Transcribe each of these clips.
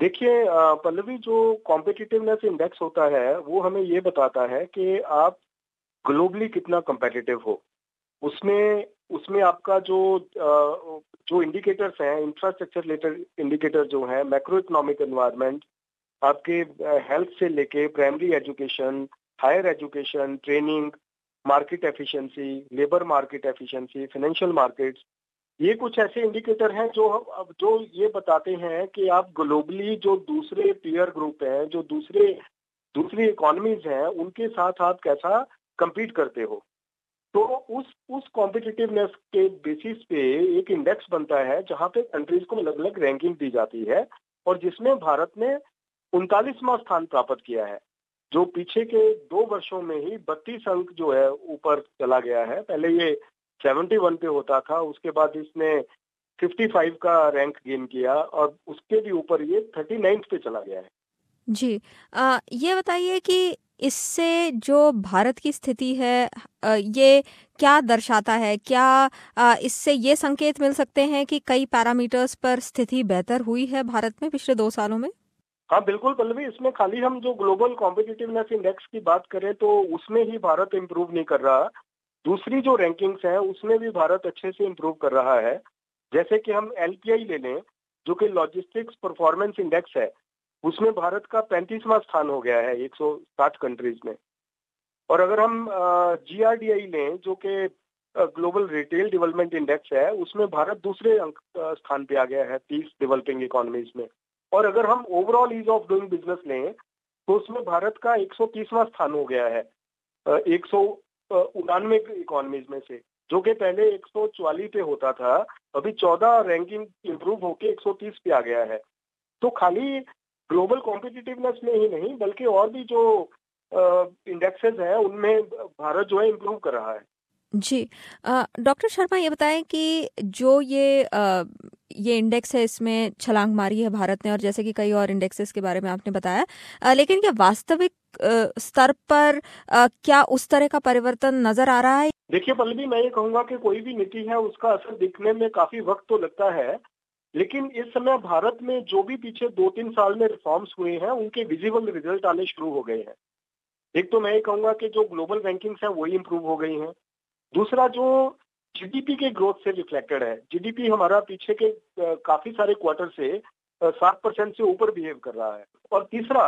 देखिए पल्लवी, जो competitiveness index होता है वो हमें ये बताता है कि आप ग्लोबली कितना कम्पेटिटिव हो। उसमें उसमें आपका जो इंडिकेटर्स हैं, इंफ्रास्ट्रक्चर रिलेटेड इंडिकेटर जो हैं, मैक्रो इकोनॉमिक एनवायरनमेंट, आपके हेल्थ से लेके primary education, higher education, training, market efficiency, labour market efficiency, financial markets, ये कुछ ऐसे इंडिकेटर हैं जो ये बताते हैं कि आप ग्लोबली जो दूसरे पीयर ग्रुप हैं, जो दूसरी इकोनॉमीज हैं, उनके साथ आप कैसा compete करते हो। तो उस कॉम्पिटिटिवनेस के बेसिस पे एक इंडेक्स बनता है जहां पे कंट्रीज को अलग अलग रैंकिंग दी जाती है, और जिसमें भारत ने 39वां स्थान प्राप्त किया है, जो पीछे के 2 वर्षों में ही 32 अंक जो है ऊपर चला गया है। पहले ये 71 पे होता था, उसके बाद इसने 55 का रैंक गेन किया और उसके भी ऊपर ये 39 पे चला गया है। जी। ये बताइए कि इससे जो भारत की स्थिति है, ये क्या दर्शाता है? क्या इससे ये संकेत मिल सकते हैं कि कई पैरामीटर्स पर स्थिति बेहतर हुई है भारत में पिछले 2 सालों में? हाँ बिल्कुल पल्लवी, इसमें खाली हम जो ग्लोबल कॉम्पिटिटिवनेस इंडेक्स की बात करें तो उसमें ही भारत इम्प्रूव नहीं कर रहा। दूसरी जो रैंकिंग्स हैं उसमें भी भारत अच्छे से इम्प्रूव कर रहा है। जैसे कि हम LPI ले लें, जो कि लॉजिस्टिक्स परफॉर्मेंस इंडेक्स है, उसमें भारत का 35वां स्थान हो गया है 160 कंट्रीज में। और अगर हम GRDI लें, जो कि ग्लोबल रिटेल डेवलपमेंट इंडेक्स है, उसमें भारत दूसरे स्थान पे आ गया है 30 डेवलपिंग इकोनॉमीज में। और अगर हम overall ease of doing business लें तो उसमें भारत का 130वां स्थान हो गया है 199 इकोनॉमीज में से, जो कि पहले 144 पे होता था, अभी 14 रैंकिंग इंप्रूव होके 130 पे आ गया है। तो खाली ग्लोबल कॉम्पिटिटिवनेस में ही नहीं बल्कि और भी जो इंडेक्सेस हैं उनमें भारत जो है इम्प्रूव कर रहा है। जी। डॉक्टर शर्मा, ये बताएं कि जो ये इंडेक्स है, इसमें छलांग मारी है भारत ने, और जैसे कि कई और इंडेक्सेस के बारे में आपने बताया, लेकिन क्या वास्तविक स्तर पर क्या उस तरह का परिवर्तन नजर आ रहा है? देखिए पल्लवी, मैं ये कहूंगा कि कोई भी नीति है उसका असर दिखने में काफी वक्त तो लगता है, लेकिन इस समय भारत में जो भी पीछे 2-3 साल में रिफॉर्म्स हुए हैं उनके विजिबल रिजल्ट आने शुरू हो गए हैं। एक तो मैं ये कहूंगा कि जो ग्लोबल रैंकिंग्स है वही इंप्रूव हो गई हैं। दूसरा, जो GDP के ग्रोथ से रिफ्लेक्टेड है, GDP हमारा पीछे के काफी सारे क्वार्टर से 7% से ऊपर बिहेव कर रहा है। और तीसरा,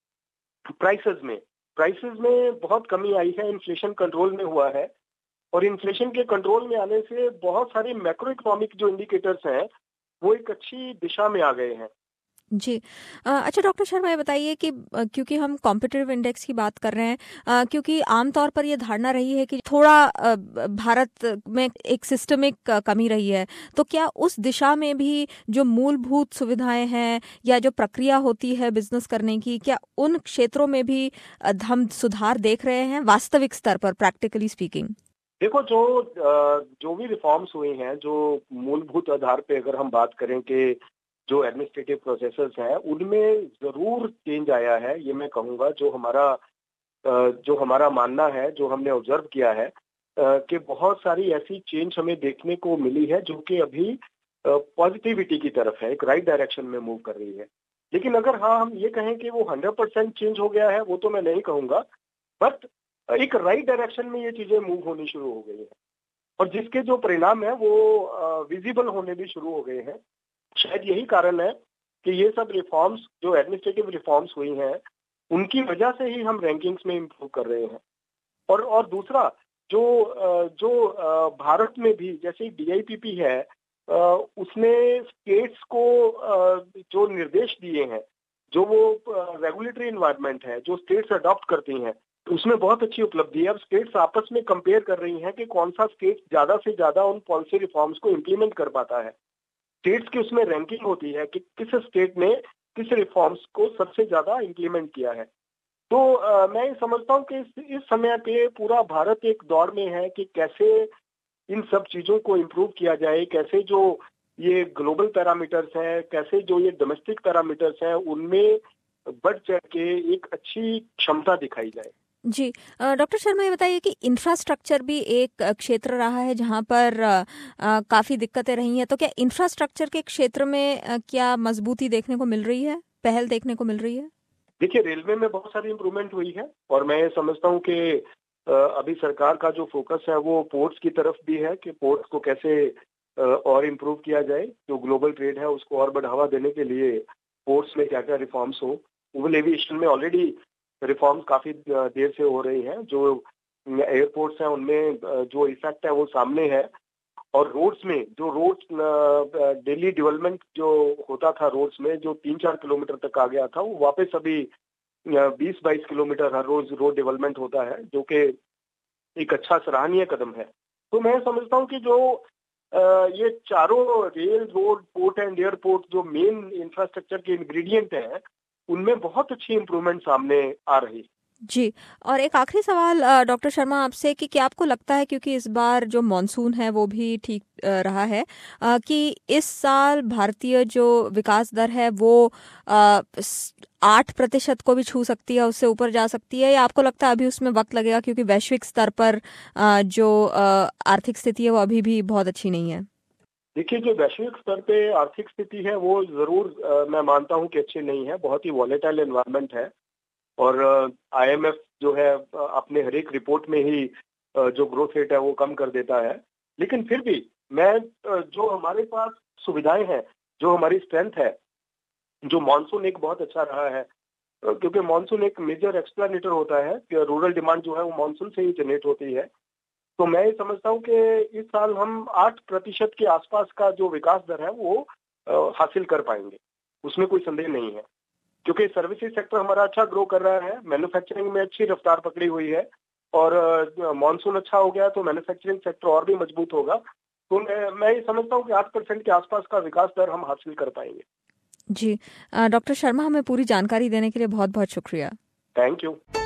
प्राइसेस में बहुत कमी आई है, इन्फ्लेशन कंट्रोल में हुआ है, और इन्फ्लेशन के कंट्रोल में आने से बहुत सारे मैक्रो इकोनॉमिक जो इंडिकेटर्स हैं वो एक अच्छी दिशा में आ गए हैं। जी। अच्छा डॉक्टर शर्मा, ये बताइए कि क्योंकि हम कॉम्पिटिटिव इंडेक्स की बात कर रहे हैं, क्योंकि आमतौर पर ये धारणा रही है कि थोड़ा भारत में एक सिस्टमिक कमी रही है, तो क्या उस दिशा में भी जो मूलभूत सुविधाएं हैं या जो प्रक्रिया होती है बिजनेस करने की, क्या उन क्षेत्रों में भी हम सुधार देख रहे हैं वास्तविक स्तर पर, प्रैक्टिकली स्पीकिंग? देखो, जो भी रिफॉर्म्स हुए हैं, जो मूलभूत आधार पे अगर हम बात करें कि जो एडमिनिस्ट्रेटिव प्रोसेसेस हैं उनमें जरूर चेंज आया है, ये मैं कहूँगा। जो हमारा मानना है, जो हमने ऑब्जर्व किया है, कि बहुत सारी ऐसी चेंज हमें देखने को मिली है जो कि अभी पॉजिटिविटी की तरफ है, एक राइट डायरेक्शन में मूव कर रही है। लेकिन अगर हाँ हम ये कहें कि वो 100% चेंज हो गया है, वो तो मैं नहीं कहूँगा, बट एक राइट डायरेक्शन में ये चीजें मूव होनी शुरू हो गई है, और जिसके जो परिणाम है वो विजिबल होने भी शुरू हो गए हैं। शायद यही कारण है कि ये सब रिफॉर्म्स, जो एडमिनिस्ट्रेटिव रिफॉर्म्स हुई हैं, उनकी वजह से ही हम रैंकिंग्स में इम्प्रूव कर रहे हैं। और दूसरा, जो भारत में भी जैसे DIPP है, उसने स्टेट्स को जो निर्देश दिए हैं, जो वो रेगुलेटरी इन्वायरमेंट है जो स्टेट्स अडॉप्ट करती हैं, तो उसमें बहुत अच्छी उपलब्धि है। अब स्टेट्स आपस में कंपेयर कर रही हैं कि कौन सा स्टेट ज्यादा से ज्यादा उन पॉलिसी रिफॉर्म्स को इम्प्लीमेंट कर पाता है। स्टेट्स की उसमें रैंकिंग होती है कि किस स्टेट ने किस रिफॉर्म्स को सबसे ज्यादा इम्प्लीमेंट किया है। तो मैं ये समझता हूँ कि इस समय पे पूरा भारत एक दौर में है कि कैसे इन सब चीजों को इम्प्रूव किया जाए, कैसे जो ये ग्लोबल पैरामीटर्स हैं, कैसे जो ये डोमेस्टिक पैरामीटर्स हैं, उनमें बढ़ चढ़ के एक अच्छी क्षमता दिखाई जाए। जी। डॉक्टर शर्मा, ये बताइए कि इंफ्रास्ट्रक्चर भी एक क्षेत्र रहा है जहां पर काफी दिक्कतें रही हैं, तो क्या इंफ्रास्ट्रक्चर के क्षेत्र में क्या मजबूती देखने को मिल रही है? पहल देखने को मिल रही है? देखिए, रेलवे में बहुत सारी इम्प्रूवमेंट हुई है और मैं समझता हूँ कि अभी सरकार का जो फोकस है वो पोर्ट्स की तरफ भी है कि पोर्ट्स को कैसे और इम्प्रूव किया जाए। जो ग्लोबल ट्रेड है उसको और बढ़ावा देने के लिए पोर्ट्स में क्या क्या रिफॉर्म्स हो। सिविल एविएशन में ऑलरेडी रिफॉर्म्स काफी देर से हो रही हैं। जो एयरपोर्ट्स हैं उनमें जो इफेक्ट है वो सामने है। और रोड्स में जो रोड्स डेली डेवलपमेंट जो होता था रोड्स में, जो 3-4 किलोमीटर तक आ गया था, वो वापस अभी 20-22 किलोमीटर हर रोज रोड डेवलपमेंट होता है, जो कि एक अच्छा सराहनीय कदम है। तो मैं समझता हूँ कि जो ये चारों rail, road, port and airport जो मेन इंफ्रास्ट्रक्चर के इंग्रेडिएंट हैं, उनमें बहुत अच्छी इम्प्रूवमेंट सामने आ रही है। जी, और एक आखिरी सवाल डॉक्टर शर्मा आपसे कि क्या आपको लगता है, क्योंकि इस बार जो मॉनसून है वो भी ठीक रहा है, कि इस साल भारतीय जो विकास दर है वो 8% को भी छू सकती है, उससे ऊपर जा सकती है, या आपको लगता है अभी उसमें वक्त लगेगा क्योंकि वैश्विक स्तर पर जो आर्थिक स्थिति है वो अभी भी बहुत अच्छी नहीं है? देखिए, जो वैश्विक स्तर पे आर्थिक स्थिति है वो जरूर मैं मानता हूँ कि अच्छी नहीं है। बहुत ही वॉलेटाइल एनवायरनमेंट है और आईएमएफ जो है अपने हर एक रिपोर्ट में ही जो ग्रोथ रेट है वो कम कर देता है। लेकिन फिर भी मैं जो हमारे पास सुविधाएं हैं, जो हमारी स्ट्रेंथ है, जो मानसून एक बहुत अच्छा रहा है, क्योंकि मानसून एक मेजर एक्सप्लेनेटर होता है कि रूरल डिमांड जो है वो मानसून से ही जनरेट होती है। तो मैं ये समझता हूँ कि इस साल हम 8% के आसपास का जो विकास दर है वो हासिल कर पाएंगे, उसमें कोई संदेह नहीं है। क्योंकि सर्विसेज सेक्टर हमारा अच्छा ग्रो कर रहा है, मैन्युफैक्चरिंग में अच्छी रफ्तार पकड़ी हुई है और मानसून अच्छा हो गया तो मैन्युफैक्चरिंग सेक्टर और भी मजबूत होगा। तो मैं ये समझता हूँ कि 8% के आसपास का विकास दर हम हासिल कर पाएंगे। जी, डॉक्टर शर्मा, हमें पूरी जानकारी देने के लिए बहुत बहुत शुक्रिया। Thank you.